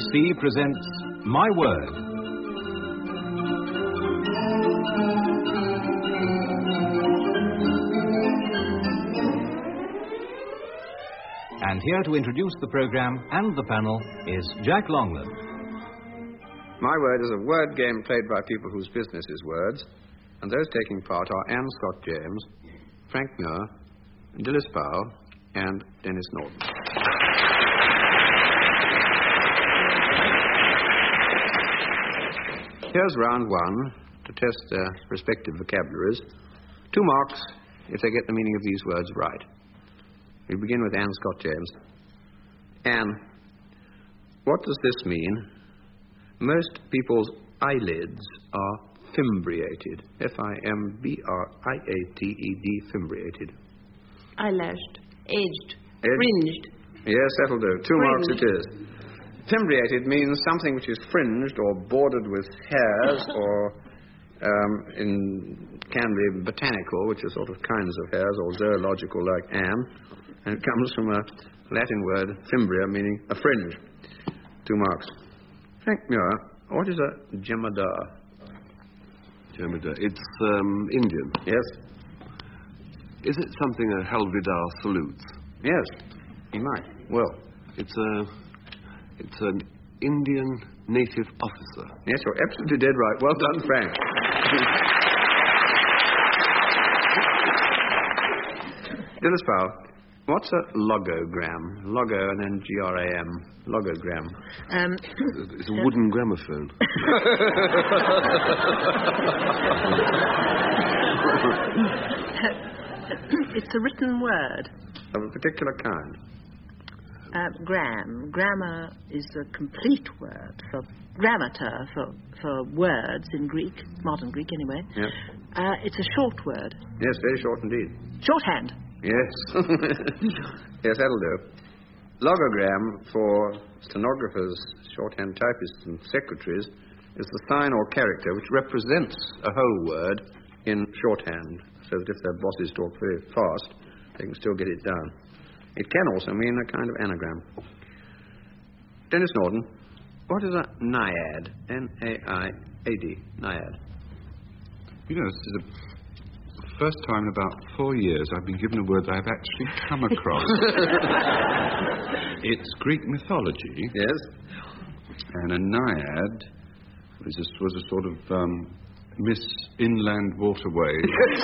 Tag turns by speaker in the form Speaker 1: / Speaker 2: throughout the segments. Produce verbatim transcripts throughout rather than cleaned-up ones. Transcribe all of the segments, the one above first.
Speaker 1: C presents My Word. And here to introduce the programme and the panel is Jack Longland.
Speaker 2: My Word is a word game played by people whose business is words, and those taking part are Anne Scott James, Frank Muir, Dilys Powell, and Denis Norton. Here's round one to test their respective vocabularies. Two marks if they get the meaning of these words right. We begin with Anne Scott James. Anne, what does this mean? Most people's eyelids are fimbriated. F I M B R I A T E D, fimbriated.
Speaker 3: Eyelashed, edged,
Speaker 2: Edged.
Speaker 3: fringed.
Speaker 2: Yes, that'll do. Two
Speaker 3: Fringed.
Speaker 2: marks it is. Fimbriated means something which is fringed or bordered with hairs or um, in, can be botanical, which are sort of kinds of hairs, or zoological like Anne. And it comes from a Latin word, fimbria, meaning a fringe. Two marks. Frank Muir, what is a jemadar?
Speaker 4: Jemadar. It's um, Indian.
Speaker 2: Yes?
Speaker 4: Is it something a Helvidar salutes?
Speaker 2: Yes, he might. Well,
Speaker 4: It's a... It's an Indian native officer.
Speaker 2: yes, you're absolutely dead right. Well done, Frank. Dilys Powell, what's a logogram? Logo and then G R A M. Logogram.
Speaker 3: Um,
Speaker 4: It's a wooden gramophone.
Speaker 3: it's a written word.
Speaker 2: Of a particular kind.
Speaker 3: Uh, gram. Grammar is a complete word for grammatar, for, for words in Greek, modern Greek anyway.
Speaker 2: Yeah.
Speaker 3: Uh, it's a short word.
Speaker 2: Yes, very short indeed.
Speaker 3: Shorthand.
Speaker 2: Yes. Yes, that'll do. Logogram for stenographers, shorthand typists, and secretaries is the sign or character which represents a whole word in shorthand, so that if their bosses talk very fast, they can still get it down. It can also mean a kind of anagram. Denis Norton, what is a naiad? N A I A D, naiad.
Speaker 5: You know, this is the first time in about four years I've been given a word that I've actually come across. It's Greek mythology.
Speaker 2: Yes?
Speaker 5: And a naiad was a, was a sort of um, Miss Inland Waterway.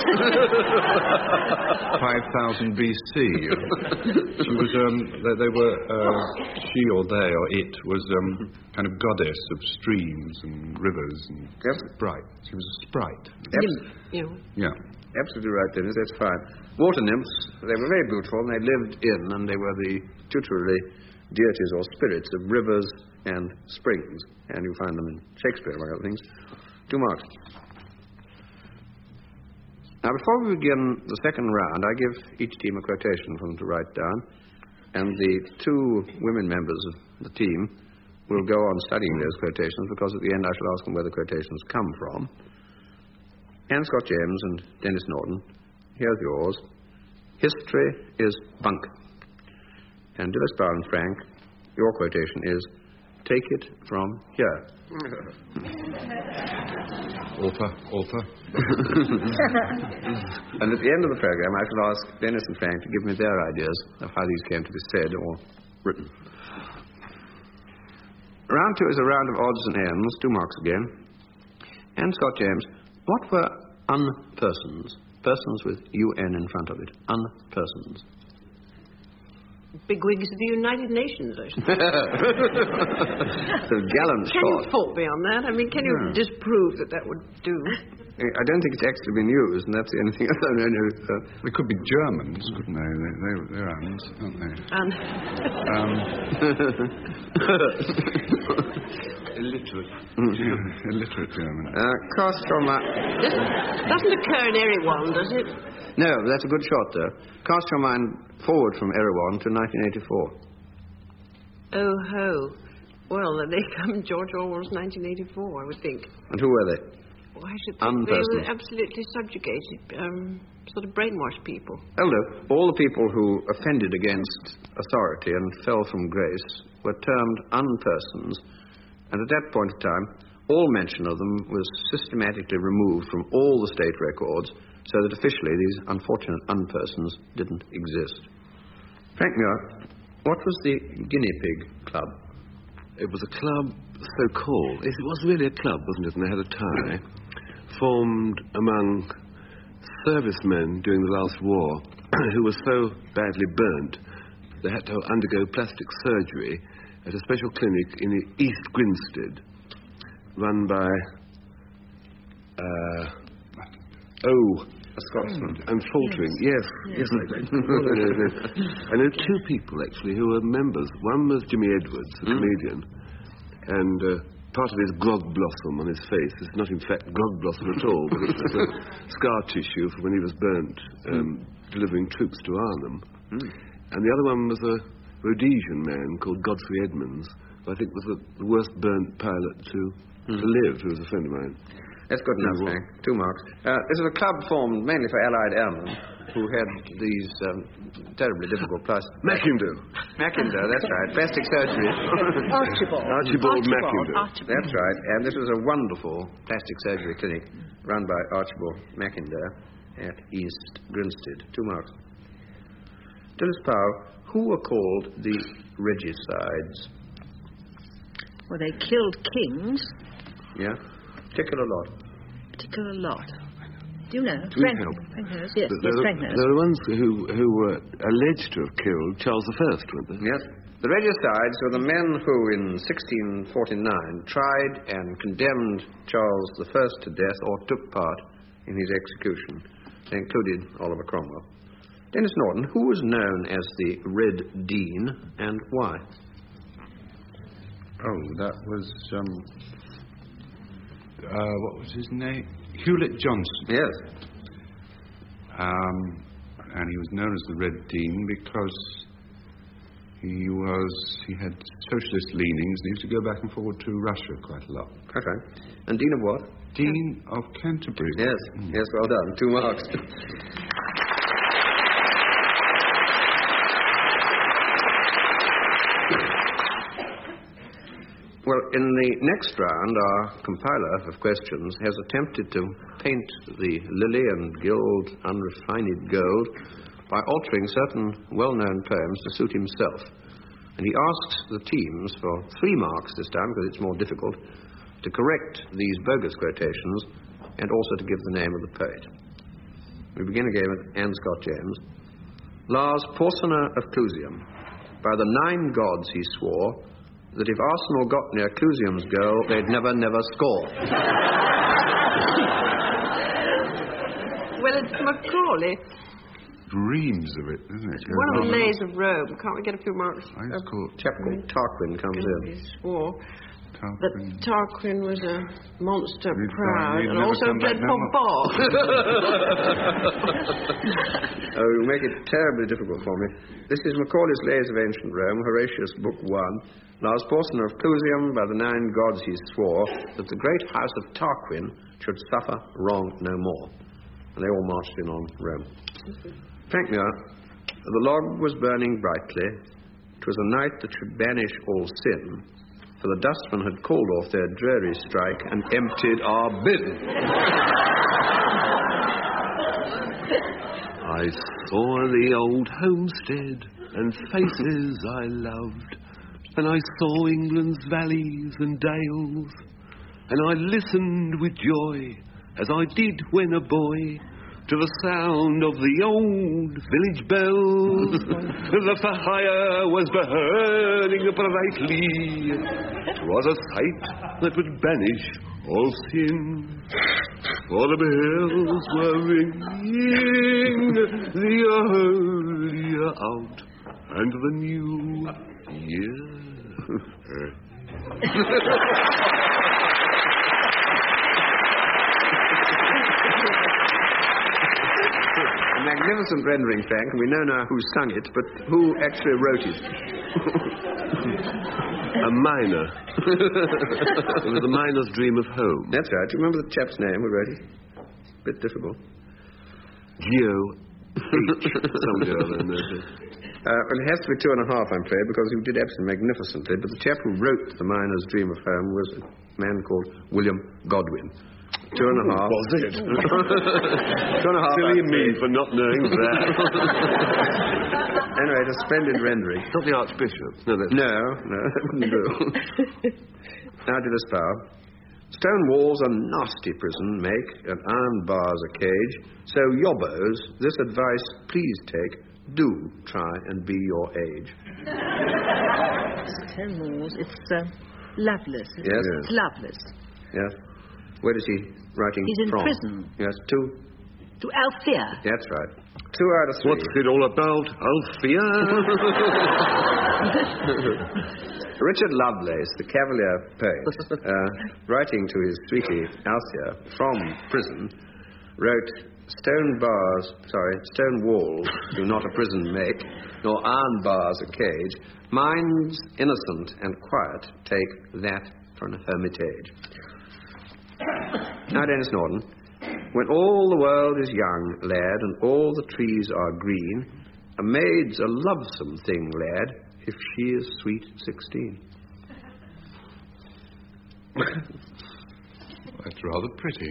Speaker 5: five thousand B C. She was, um, they, they were, uh, she or they or it was um, kind of goddess of streams and rivers and
Speaker 2: Yes.
Speaker 5: sprite. She was a sprite.
Speaker 2: Abs-
Speaker 3: You know.
Speaker 5: Yeah.
Speaker 2: Absolutely right, Dennis, that's fine. Water nymphs, they were very beautiful, and they lived in, and they were the tutelary deities or spirits of rivers and springs. And you find them in Shakespeare, among other things. Two marks. Now, before we begin the second round, I give each team a quotation for them to write down, and the two women members of the team will go on studying those quotations, because at the end I shall ask them where the quotations come from. Anne Scott James and Denis Norton, here's yours. History is bunk. And Dilys Powell and Frank, your quotation is, take it from here.
Speaker 5: Author, author.
Speaker 2: And at the end of the program, I shall ask Denis and Frank to give me their ideas of how these came to be said or written. Round two is a round of odds and ends, two marks again. Anne Scott James, what were unpersons? Persons with U N in front of it. Unpersons.
Speaker 3: Bigwigs of the United Nations, I should say.
Speaker 2: So gallant
Speaker 3: Can you
Speaker 2: shot.
Speaker 3: fault me on that? I mean, can you
Speaker 2: No.
Speaker 3: disprove that that would do?
Speaker 2: I don't think it's actually been used, and that's the only thing I don't know. Uh,
Speaker 5: They could be Germans, couldn't they? they, they they're Uns, aren't they?
Speaker 3: And
Speaker 5: Um,
Speaker 4: Illiterate.
Speaker 5: yeah, illiterate German.
Speaker 2: uh, cast from a...
Speaker 3: doesn't occur in Erewhon, does it?
Speaker 2: No, that's a good shot, though. Cast your mind forward from Erewhon to nineteen eighty-four.
Speaker 3: Oh ho. Well, they come George Orwell's nineteen eighty-four, I would think.
Speaker 2: And who were they?
Speaker 6: Well, I should think they
Speaker 2: unpersons.
Speaker 6: were absolutely subjugated, um, sort of brainwashed people.
Speaker 2: Oh, no. All the people who offended against authority and fell from grace were termed unpersons, and at that point of time, all mention of them was systematically removed from all the state records, so that officially these unfortunate unpersons didn't exist. Frank Muir, what was the Guinea Pig Club?
Speaker 4: It was a club, so-called. It was really a club, wasn't it? And they had a tie, formed among servicemen during the last war who were so badly burnt they had to undergo plastic surgery at a special clinic in East Grinstead, run by... Uh, oh...
Speaker 2: A Scotsman.
Speaker 4: I'm faltering. Yes, yes, yes I do. I know two people, actually, who were members. One was Jimmy Edwards, a mm. comedian, and uh, part of his grog blossom on his face is not, in fact, grog blossom at all, but it's a scar tissue from when he was burnt um, mm. delivering troops to Arnhem. Mm. And the other one was a Rhodesian man called Godfrey Edmonds, who I think was the, the worst burnt pilot to, mm. to live, who was a friend of mine.
Speaker 2: That's good enough, Frank. Two marks. Uh, this is a club formed mainly for Allied airmen who had these um, terribly difficult plus...
Speaker 4: Mackinder.
Speaker 2: Mackinder, that's right. Plastic surgery.
Speaker 3: Archibald.
Speaker 4: Archibald Mackinder.
Speaker 3: Archibald.
Speaker 2: That's right. And this was a wonderful plastic surgery clinic run by Archibald Mackinder at East Grinstead. Two marks. Dilys Powell, who were called the Regicides?
Speaker 3: Well, they killed kings.
Speaker 2: Yeah? Particular lot.
Speaker 3: Particular lot. Do you know?
Speaker 4: Do
Speaker 3: Frank,
Speaker 4: help?
Speaker 3: Frank knows. Yes,
Speaker 4: there,
Speaker 3: yes,
Speaker 4: there,
Speaker 3: Frank knows.
Speaker 4: there are ones who, who were alleged to have killed Charles the First, weren't they?
Speaker 2: Yes. The Regicides were the men who, in sixteen forty-nine, tried and condemned Charles the First to death or took part in his execution. They included Oliver Cromwell. Denis Norton, who was known as the Red Dean, and why?
Speaker 5: Oh, that was, um... Uh, what was his name? Hewlett Johnson.
Speaker 2: Yes.
Speaker 5: Um, and he was known as the Red Dean because he was, he had socialist leanings and he used to go back and forward to Russia quite a lot.
Speaker 2: Okay. And Dean of what?
Speaker 5: Dean of Canterbury.
Speaker 2: Yes, mm. yes, well done. Two marks. Well, in the next round, our compiler of questions has attempted to paint the lily and gild unrefined gold by altering certain well-known poems to suit himself. And he asks the teams for three marks this time, because it's more difficult, to correct these bogus quotations and also to give the name of the poet. We begin again with Anne Scott James. Lars Porsena of Clusium. By the nine gods he swore that if Arsenal got near Clusium's goal, they'd never, never score.
Speaker 6: Well, it's Macaulay.
Speaker 5: Dreams of it, isn't it?
Speaker 6: One of the Lays of Rome. Can't we get a few marks?
Speaker 5: I just call
Speaker 2: A chap called Tarquin comes in.
Speaker 6: He swore that
Speaker 5: Tarquin.
Speaker 6: Tarquin was a monster
Speaker 5: He'd
Speaker 6: proud
Speaker 5: he'd
Speaker 6: and
Speaker 5: never
Speaker 6: also
Speaker 5: come back
Speaker 6: played
Speaker 5: no
Speaker 6: for Bob.
Speaker 2: Oh, you make it terribly difficult for me. This is Macaulay's Lays of Ancient Rome, Horatius, Book One. Lars Porsena of Clusium, by the nine gods he swore that the great house of Tarquin should suffer wrong no more. And they all marched in on Rome. Frank Muir, the log was burning brightly. It was a night that should banish all sin, for the dustmen had called off their dreary strike and emptied our bin.
Speaker 4: I saw the old homestead and faces I loved, and I saw England's valleys and dales, and I listened with joy, as I did when a boy, to the sound of the old village bells. The fire was burning brightly. 'Twas a sight that would banish all sin, for the bells were ringing the old year out and the new year.
Speaker 2: A magnificent rendering, Frank, and we know now who sung it, but who actually wrote it?
Speaker 4: A miner. It was a miner's dream of home.
Speaker 2: That's right. Do you remember the chap's name already? Bit difficult.
Speaker 4: Geo H. Somebody or other in there.
Speaker 2: Uh, well, it has to be two and a half, I'm afraid, because you did absolutely magnificently. But the chap who wrote The Miner's Dream of Home was a man called William Godwin. Two and a half.
Speaker 4: Was it?
Speaker 2: Two and a half.
Speaker 4: Silly me for not knowing that.
Speaker 2: Anyway, it's a splendid rendering.
Speaker 4: Not the Archbishop. No, that's...
Speaker 2: No, no, that wouldn't do. Now to this power. Stone walls a nasty prison make, and iron bars a cage. So, yobbos, this advice please take. Do try and be your age.
Speaker 3: Stone walls, it's uh, Lovelace. It's,
Speaker 2: Yes.
Speaker 3: it's Lovelace.
Speaker 2: Yes. Where is he writing
Speaker 3: He's in
Speaker 2: from?
Speaker 3: prison.
Speaker 2: Yes, to...
Speaker 3: To Althea.
Speaker 2: That's right. Two out of three.
Speaker 4: What's it all about, Althea?
Speaker 2: Richard Lovelace, the Cavalier poet, uh, writing to his sweetie Althea from prison, wrote, Stone bars, sorry, stone walls do not a prison make, nor iron bars a cage. Minds innocent and quiet take that for an hermitage. Now, Dennis Norton, when all the world is young, lad, and all the trees are green, a maid's a lovesome thing, lad, if she is sweet sixteen.
Speaker 5: That's rather pretty.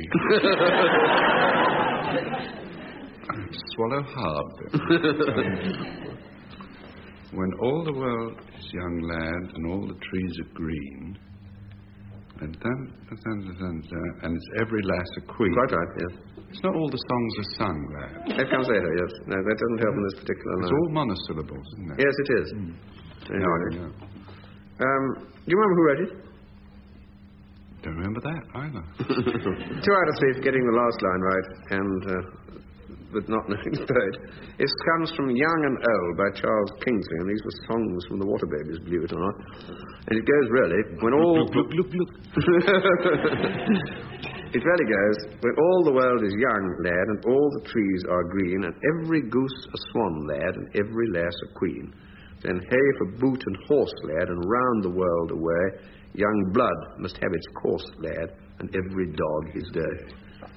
Speaker 5: Swallow hard. When all the world is young, lad, and all the trees are green, and then, and it's every lass a queen.
Speaker 2: Quite right, yes.
Speaker 5: It's not all the songs are sung, lad.
Speaker 2: That comes later, yes. No, that doesn't help in this particular
Speaker 5: It's
Speaker 2: line.
Speaker 5: all monosyllables, isn't it?
Speaker 2: Yes, it is.
Speaker 5: Mm.
Speaker 2: Very
Speaker 5: No,
Speaker 2: nice.
Speaker 5: no.
Speaker 2: Um, do you remember who wrote it?
Speaker 5: Don't remember that either.
Speaker 2: Two out of three for getting the last line right, and uh, but not knowing the poet. It comes from Young and Old by Charles Kingsley, and these were songs from the Water Babies, believe it or not. And it goes really, when all...
Speaker 5: Look, look, look, look.
Speaker 2: It really goes, when all the world is young, lad, and all the trees are green, and every goose a swan, lad, and every lass a queen. Then hay for boot and horse, lad, and round the world away, young blood must have its course, lad, and every dog his day.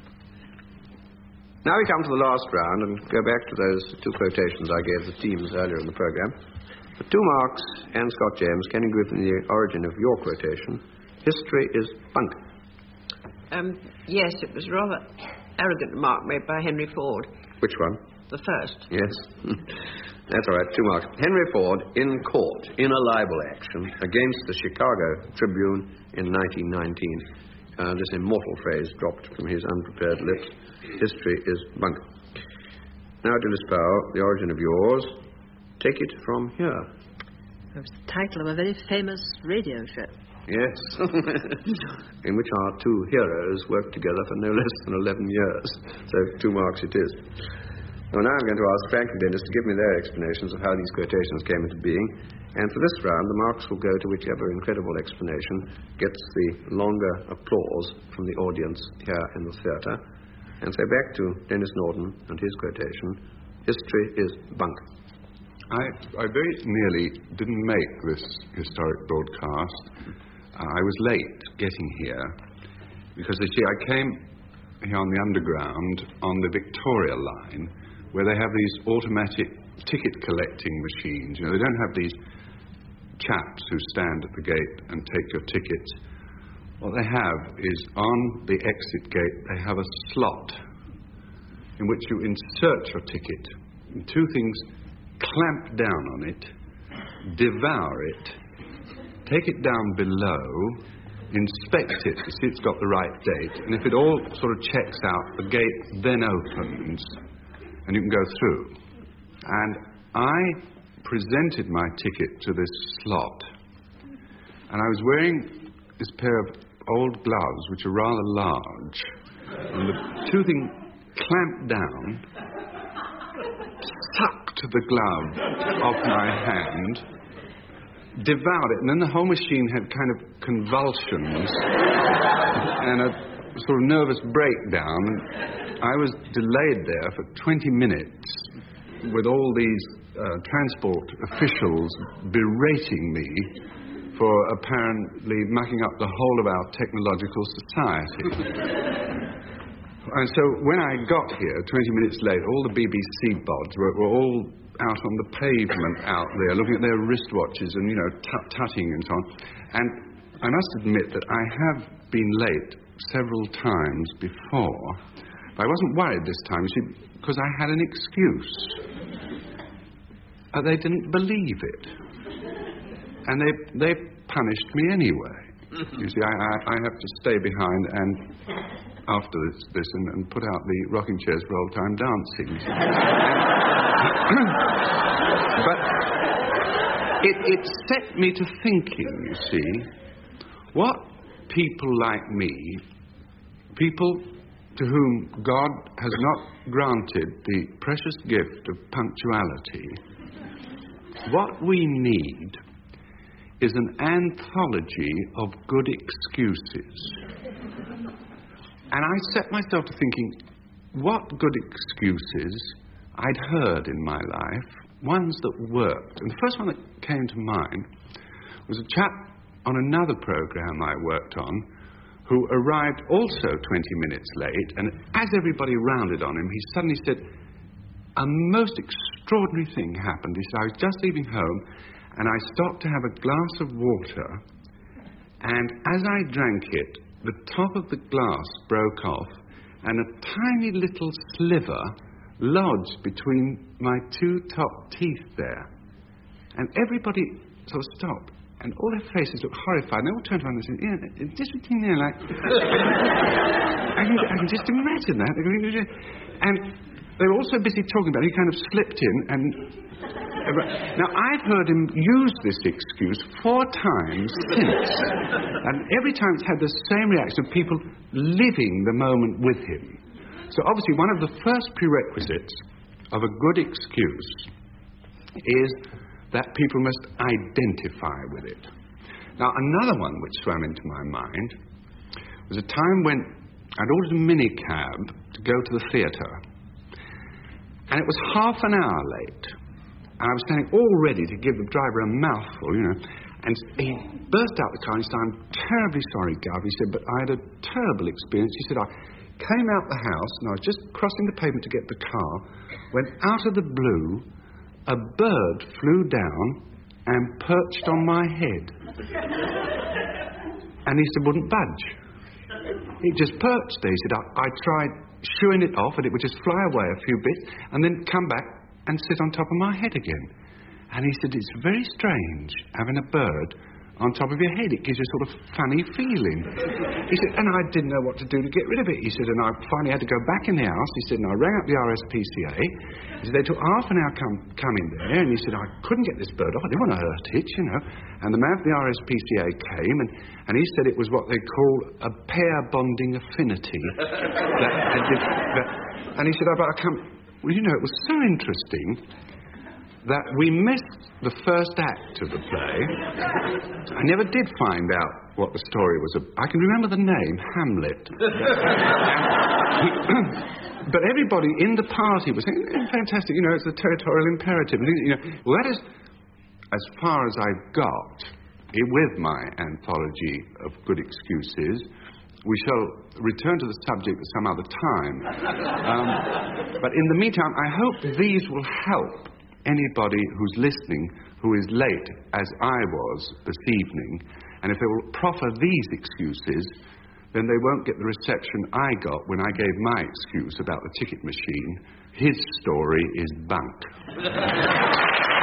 Speaker 2: Now we come to the last round and go back to those two quotations I gave the teams earlier in the programme. For two marks, Anne Scott James, can you give me the origin of your quotation? History is bunk.
Speaker 6: Um, yes, it was a rather arrogant remark made by Henry Ford.
Speaker 2: Which one?
Speaker 6: The first.
Speaker 2: Yes. That's all right, two marks. Henry Ford in court in a libel action against the Chicago Tribune in nineteen nineteen. Uh, this immortal phrase dropped from his unprepared lips. History is bunk. Now, Dilys Powell, the origin of yours. Take it from here.
Speaker 3: It was the title of a very famous radio show.
Speaker 2: Yes. In which our two heroes worked together for no less than eleven years. So, two marks it is. Well, now I'm going to ask Frank and Dennis to give me their explanations of how these quotations came into being. And for this round, the marks will go to whichever incredible explanation gets the longer applause from the audience here in the theatre. And so back to Dennis Norton and his quotation, history is bunk.
Speaker 5: I, I very nearly didn't make this historic broadcast. Uh, I was late getting here because, you see, I came here on the Underground on the Victoria line, where they have these automatic ticket collecting machines. You know, they don't have these chaps who stand at the gate and take your tickets. What they have is, on the exit gate, they have a slot in which you insert your ticket. And two things: clamp down on it, devour it, take it down below, inspect it to see it's got the right date, and if it all sort of checks out, the gate then opens and you can go through. And I presented my ticket to this slot, and I was wearing this pair of old gloves, which are rather large, and the two things clamped down, sucked the glove off my hand, devoured it, and then the whole machine had kind of convulsions and a sort of nervous breakdown. I was delayed there for twenty minutes with all these uh, transport officials berating me for apparently mucking up the whole of our technological society. And so when I got here, twenty minutes later, all the B B C bods were, were all out on the pavement out there, looking at their wristwatches and, you know, tut-tutting and so on. And I must admit that I have been late several times before. But I wasn't worried this time, you see, because I had an excuse. Uh, they didn't believe it. And they they punished me anyway. You see, I, I, I have to stay behind and after this, this and, and put out the rocking chairs for old-time dancing. But it, it set me to thinking, you see, what people like me, people to whom God has not granted the precious gift of punctuality, what we need is an anthology of good excuses. And I set myself to thinking, what good excuses I'd heard in my life, ones that worked. And the first one that came to mind was a chap on another program I worked on who arrived also twenty minutes late, and as everybody rounded on him, he suddenly said, a most extraordinary thing happened. He said, I was just leaving home, and I stopped to have a glass of water, and as I drank it, the top of the glass broke off, and a tiny little sliver lodged between my two top teeth there. And everybody sort of stopped, and all their faces looked horrified, and they all turned around and said, yeah, it's just between there, like... I, can, I can just imagine that. And they were also busy talking about it. He kind of slipped in, and... Now, I've heard him use this excuse four times since, and every time it's had the same reaction of people living the moment with him. So obviously one of the first prerequisites of a good excuse is that people must identify with it. Now, another one which swam into my mind was a time when I'd ordered a minicab to go to the theatre, and it was half an hour late. And I was standing all ready to give the driver a mouthful, you know. And he burst out the car and he said, I'm terribly sorry, Gov. He said, but I had a terrible experience. He said, I came out the house and I was just crossing the pavement to get the car when out of the blue, a bird flew down and perched on my head. And he said, wouldn't budge. It just perched there. He said, I, I tried shooing it off and it would just fly away a few bits and then come back and sit on top of my head again. And he said, it's very strange having a bird on top of your head. It gives you a sort of funny feeling. He said, and I didn't know what to do to get rid of it. He said, and I finally had to go back in the house. He said, and I rang up the R S P C A. He said, they took half an hour come, coming there, and he said, I couldn't get this bird off. I didn't want to hurt it, you know. And the man from the R S P C A came, and, and he said it was what they call a pair bonding affinity. that, that did, that, and he said, oh, but I can't... Well, you know, it was so interesting that we missed the first act of the play. I never did find out what the story was about. I can remember the name, Hamlet. But everybody in the party was saying, eh, fantastic, you know, it's the territorial imperative. You know, well, that is as far as I got with my anthology of good excuses. We shall return to the subject at some other time. Um, but in the meantime, I hope these will help anybody who's listening who is late, as I was this evening. And if they will proffer these excuses, then they won't get the reception I got when I gave my excuse about the ticket machine. His story is bunk.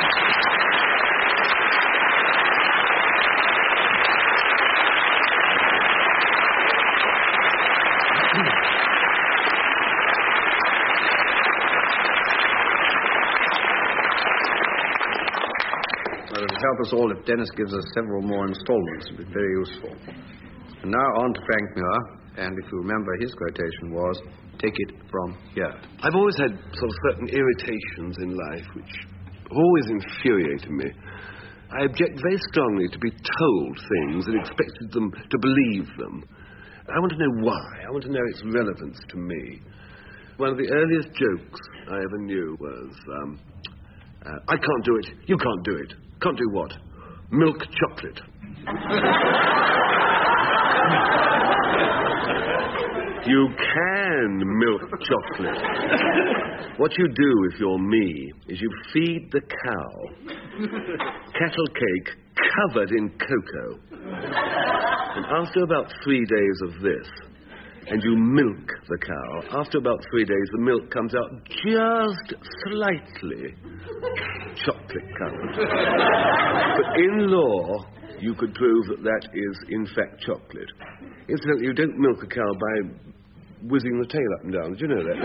Speaker 2: Help us all if Dennis gives us several more installments. It would be very useful. And now on to Frank Muir, and if you remember, his quotation was, take it from here.
Speaker 4: I've always had sort of certain irritations in life which always infuriated me. I object very strongly to be told things and expected them to believe them. I want to know why. I want to know its relevance to me. One of the earliest jokes I ever knew was, um, uh, I can't do it, you can't do it. Can't do what? Milk chocolate. You can milk chocolate. What you do if you're me is you feed the cow cattle cake covered in cocoa. And after about three days of this, and you milk the cow, after about three days the milk comes out just slightly chocolate covered. But in law, you could prove that that is in fact chocolate. Incidentally, you don't milk a cow by whizzing the tail up and down. Did you know that?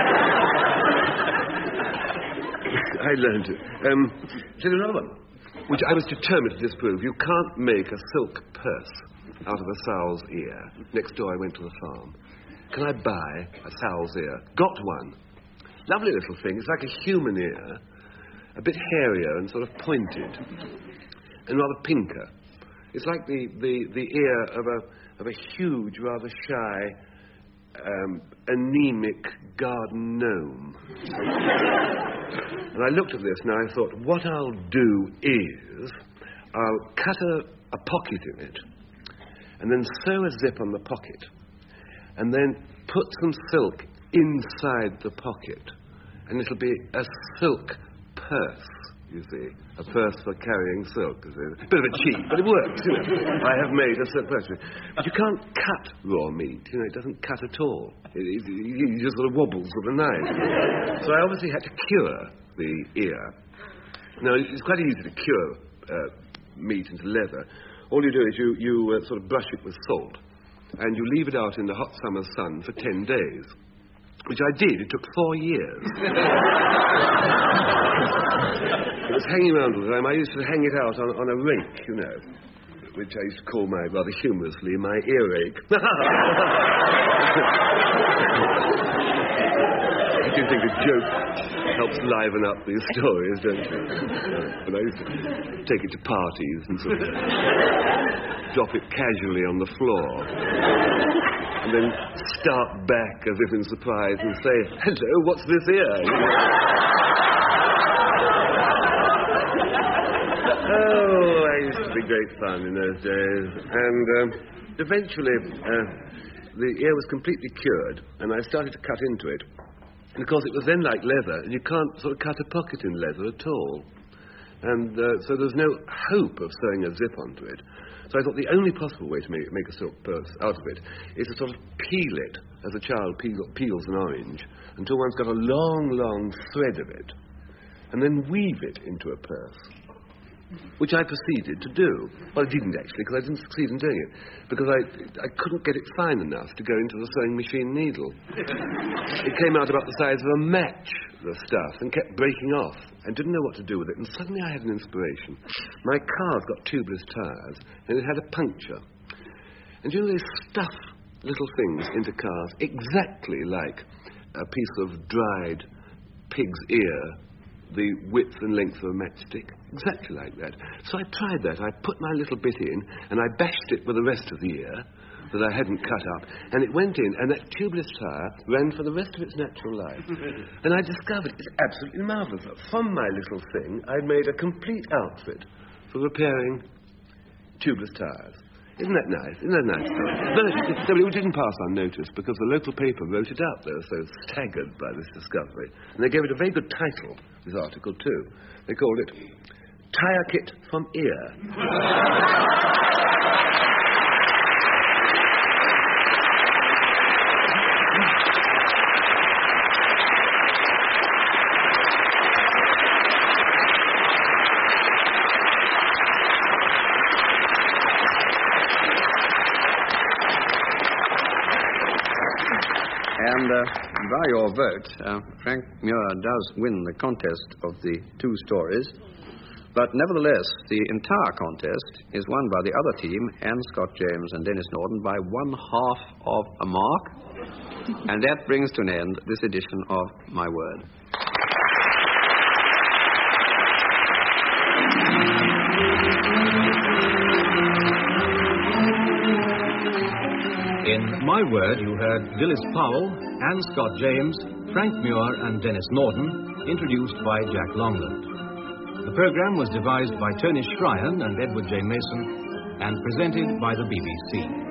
Speaker 4: I learned it. Um, so another one, which I was determined to disprove. You can't make a silk purse out of a sow's ear. Next door I went to the farm. Can I buy a sow's ear? Got one. Lovely little thing. It's like a human ear, a bit hairier and sort of pointed, and rather pinker. It's like the, the, the ear of a of a huge, rather shy, um, anemic garden gnome. And I looked at this and I thought, what I'll do is I'll cut a, a pocket in it, and then sew a zip on the pocket, and then put some silk inside the pocket, and it'll be a silk purse, you see. A purse for carrying silk. Is a bit of a cheat, but it works, you know. I have made a silk purse. But you can't cut raw meat, you know, it doesn't cut at all. It, it, it just sort of wobbles with a knife. So I obviously had to cure the ear. Now, it's quite easy to cure uh, meat into leather. All you do is you, you uh, sort of brush it with salt, and you leave it out in the hot summer sun for ten days, which I did. It took four years. It was hanging around all the time. I used to hang it out on, on a rake, you know, which I used to call my, rather humorously, my earache. I do think a joke helps liven up these stories, don't you? And I used to take it to parties and sort of drop it casually on the floor, and then start back as if in surprise and say, hello, what's this here? Oh, I used to be great fun in those days. And um, eventually, uh, the ear was completely cured, and I started to cut into it. And of course, it was then like leather, and you can't sort of cut a pocket in leather at all. And uh, so there's no hope of sewing a zip onto it. So I thought the only possible way to make, make a silk purse out of it is to sort of peel it, as a child peel, peels an orange, until one's got a long, long thread of it, and then weave it into a purse, which I proceeded to do. Well, I didn't actually, because I didn't succeed in doing it, because I, I couldn't get it fine enough to go into the sewing machine needle. It came out about the size of a match, the stuff, and kept breaking off. I didn't know what to do with it, and suddenly I had an inspiration. My car's got tubeless tyres, and it had a puncture. And you know, they stuff little things into cars exactly like a piece of dried pig's ear, the width and length of a matchstick, exactly like that. So I tried that. I put my little bit in, and I bashed it with the rest of the ear that I hadn't cut up, and it went in, and that tubeless tyre ran for the rest of its natural life. And I discovered it's absolutely marvellous. From my little thing, I'd made a complete outfit for repairing tubeless tyres. Isn't that nice? Isn't that nice? But it didn't pass unnoticed, because the local paper wrote it out. They were so staggered by this discovery. And they gave it a very good title, this article, too. They called it Tyre Kit from Ear.
Speaker 2: And uh, by your vote, uh, Frank Muir does win the contest of the two stories. But nevertheless, the entire contest is won by the other team, Anne Scott James and Dennis Norden, by one half of a mark. And that brings to an end this edition of My Word.
Speaker 1: In My Word, you heard Dilys Powell, Anne Scott James, Frank Muir and Dennis Norden, introduced by Jack Longland. The programme was devised by Tony Shryan and Edward J. Mason and presented by the B B C.